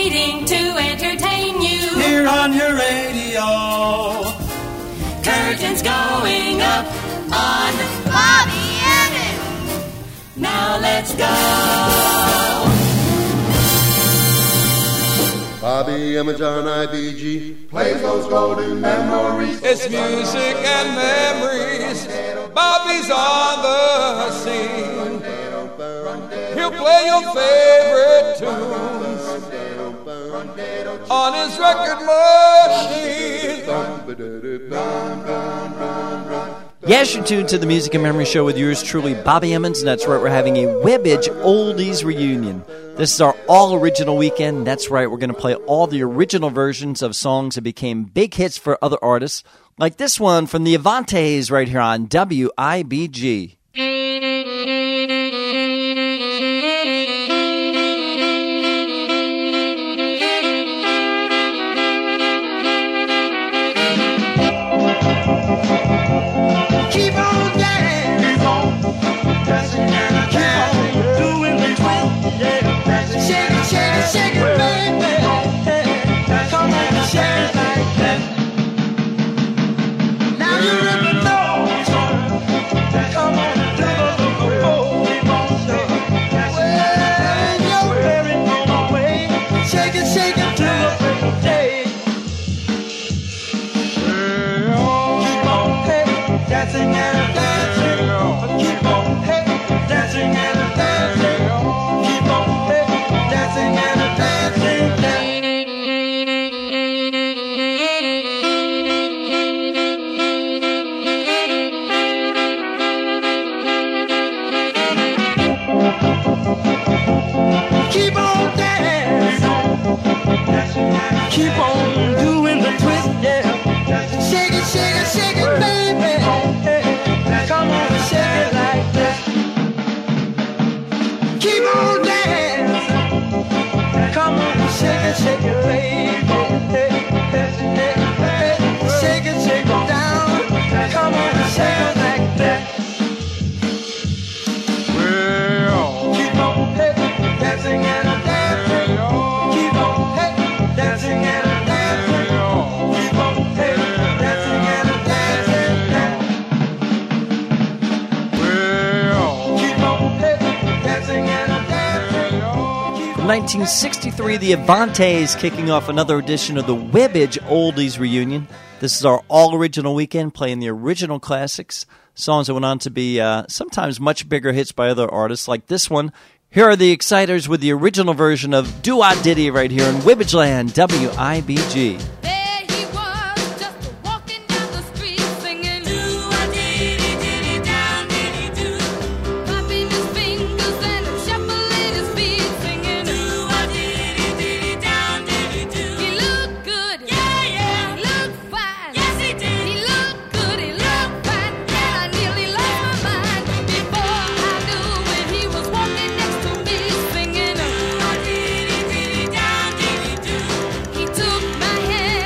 waiting to entertain you. Here on your radio. Curtains going up on Bobby Emmons. Now let's go. Bobby Emmons on IBG plays those golden memories. It's music and memories. Bobby's on the scene. He'll play your favorite tunes on his record machine. Yes, you're tuned to the Music and Memory Show with yours truly, Bobby Emmons, and that's right, we're having a Webbage Oldies reunion. This is our all-original weekend. That's right, we're going to play all the original versions of songs that became big hits for other artists, like this one from the Avantes right here on WIBG. Keep on dancing, keep on dancing, keep on doing the twist, yeah. Shake it, shake it, shake it, baby. Come on and shake it like that. Now you really know, come on and do the keep on shaking. Well, you're very on my way. Shake it till the break of day. Dancing and dancing, keep on, hey, dancing and dancing, keep on, hey, dancing and dancing. Keep on dancing, keep on doing the twist, yeah. Shake it, shake it, shake it, baby. Come on and shake it like that. Keep on dancing. Come on and shake it, baby. Shake it down. Come on and shake it like that. Well, keep on dancing and dancing. Keep on dancing and dancing. Keep on dancing and dancing. From 1963, the Avantes kicking off another edition of the Webbage Oldies reunion. This is our all-original weekend, playing the original classics, songs that went on to be sometimes much bigger hits by other artists, like this one. Here are the Exciters with the original version of Do-Wah-Diddy right here in Webbage Land, WIBG. He took my hand.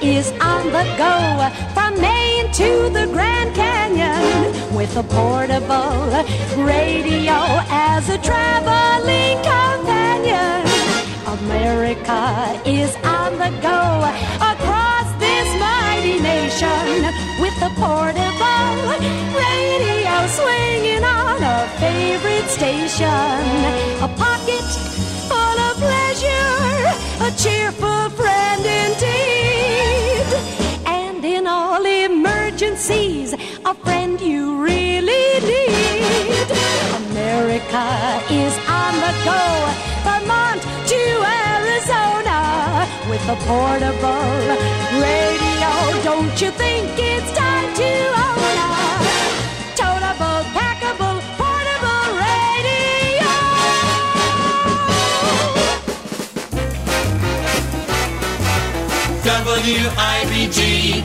is on the go from Maine to the Grand Canyon with a portable radio as a traveling companion. America is on the go across this mighty nation with a portable radio swinging on a favorite station. A pocket full of pleasure, a cheerful friend indeed, and in all emergencies, a friend you really need. America is on the go, Vermont to Arizona, with a portable radio. Don't you think it's time to own a toteable, packable, portable radio? WIBG.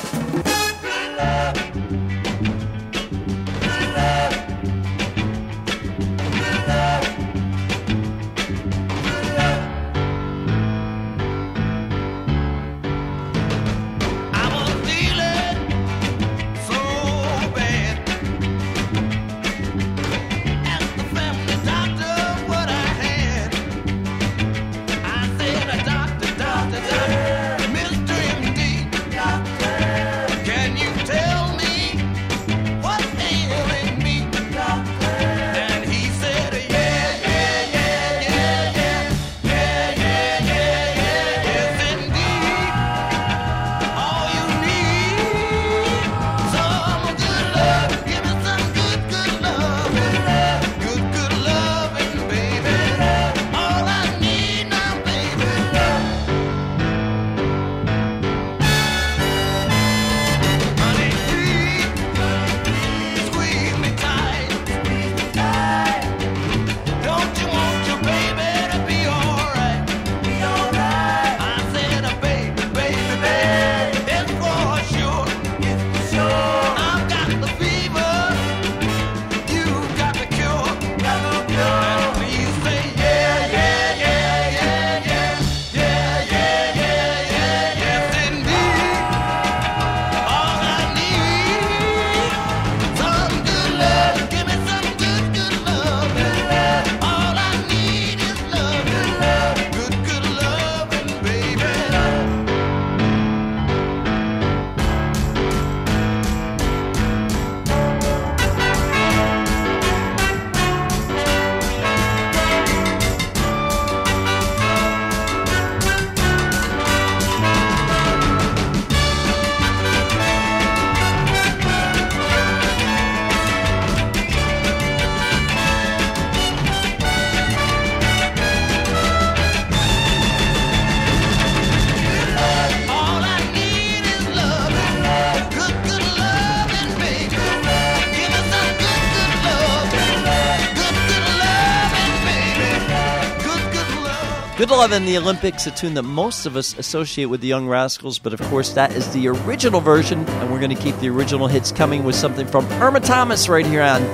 Good Love in the Olympics, a tune that most of us associate with the Young Rascals, but of course that is the original version, and we're going to keep the original hits coming with something from Irma Thomas right here on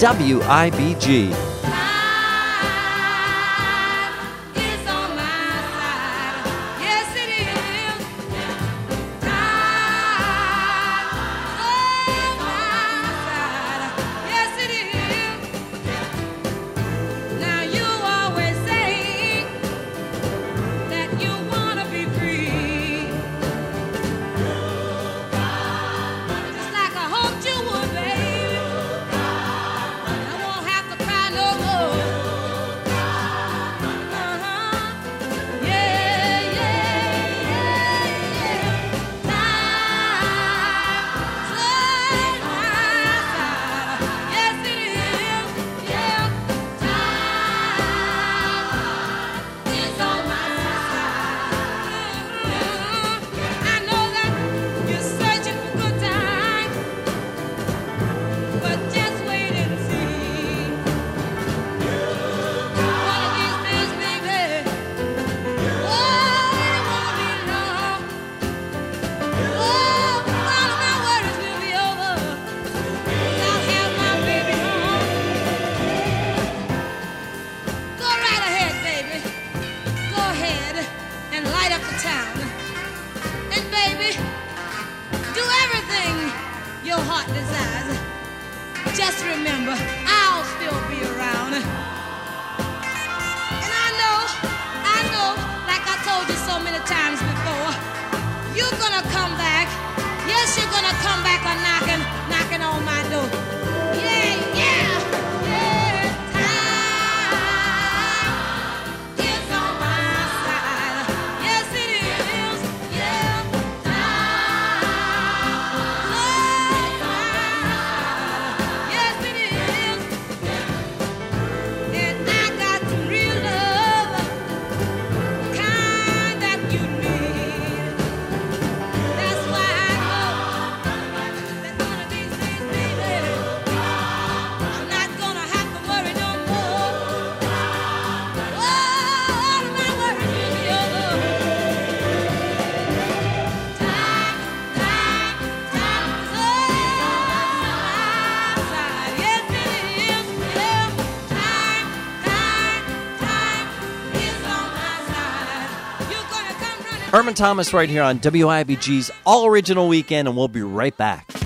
WIBG. Just like I hoped you would, baby. I won't have to cry no Herman Thomas right here on WIBG's All Original Weekend, and we'll be right back.